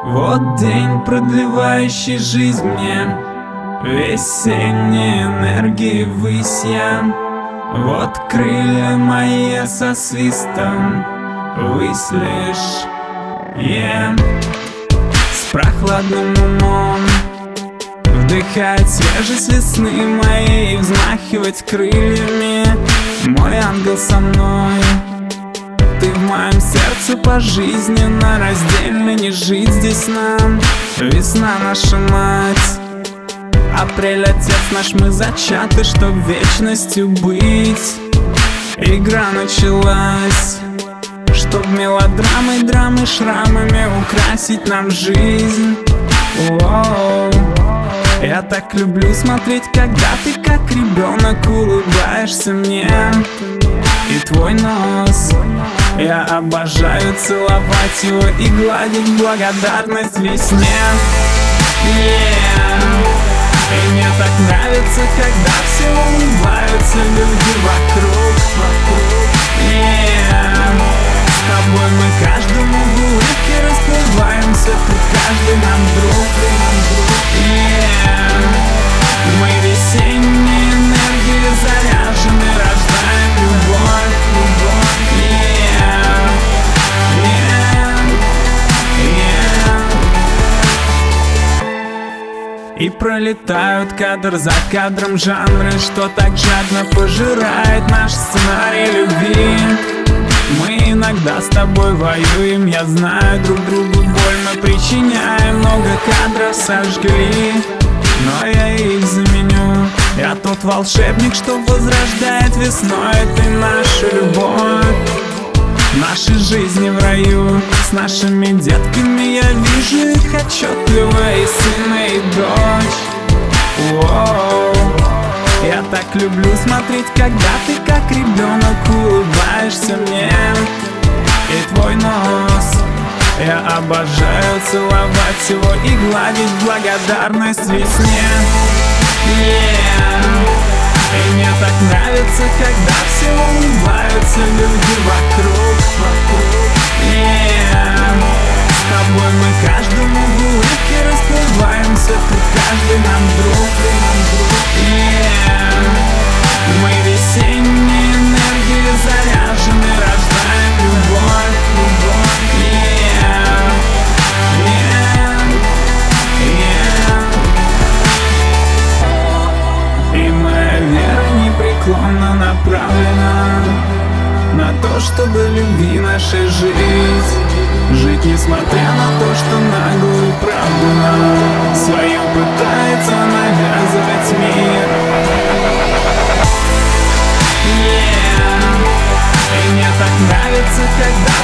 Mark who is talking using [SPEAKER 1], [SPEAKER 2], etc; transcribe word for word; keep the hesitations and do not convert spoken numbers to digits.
[SPEAKER 1] Вот день, продлевающий жизнь мне, весенней энергии ввысь я. Вот крылья мои со свистом ввысь лишь yeah. С прохладным умом вдыхать свежесть весны моей, взмахивать крыльями. Мой ангел со мной, ты в моем сердце пожизненно, раздельно не жить здесь нам. Весна наша мать, апрель отец наш, мы зачаты, чтоб вечностью быть. Игра началась, чтоб мелодрамой, драмы, шрамами украсить нам жизнь. Воу. Я так люблю смотреть, когда ты как ребенок улыбаешься мне. И твой нос, я обожаю целовать его и гладить в благодарность весне yeah. И мне так нравится, когда все улыбаются люди вокруг, вокруг yeah. С тобой мы каждому в улыбке расплываемся, тут каждый нам друг, нам друг yeah. Мы весенней энергией заряжены, рождаем любовь, любовь yeah. Yeah. Yeah. И пролетают кадр за кадром жанры, что так жадно пожирает наш сценарий любви. Мы иногда с тобой воюем, я знаю, друг другу боль мы причиняем. Много кадров сожгли, но я их заменю. Я тот волшебник, что возрождает весной. Ты наша любовь, наши жизни в раю. С нашими детками я вижу их отчетливо, и сына, и дочь. Воу. Я так люблю смотреть, когда ты как ребенок улыбаешься мне. И твой нос, я обожаю целовать его и гладить в благодарность весне yeah. И мне так нравится, когда все улыбаются люди вокруг, вокруг yeah. С тобой мы каждому в улыбке расплываемся, тут каждый нам друг, нам друг yeah. Мы весенней энергией заряжены, рождаем любовь, любовь yeah. Yeah. Yeah. И моя вера непреклонно направлена на то, чтобы любви нашей жить. Жить, несмотря на то, что наглую правду нам свою пытается навязывать мир yeah. И мне так нравится, когда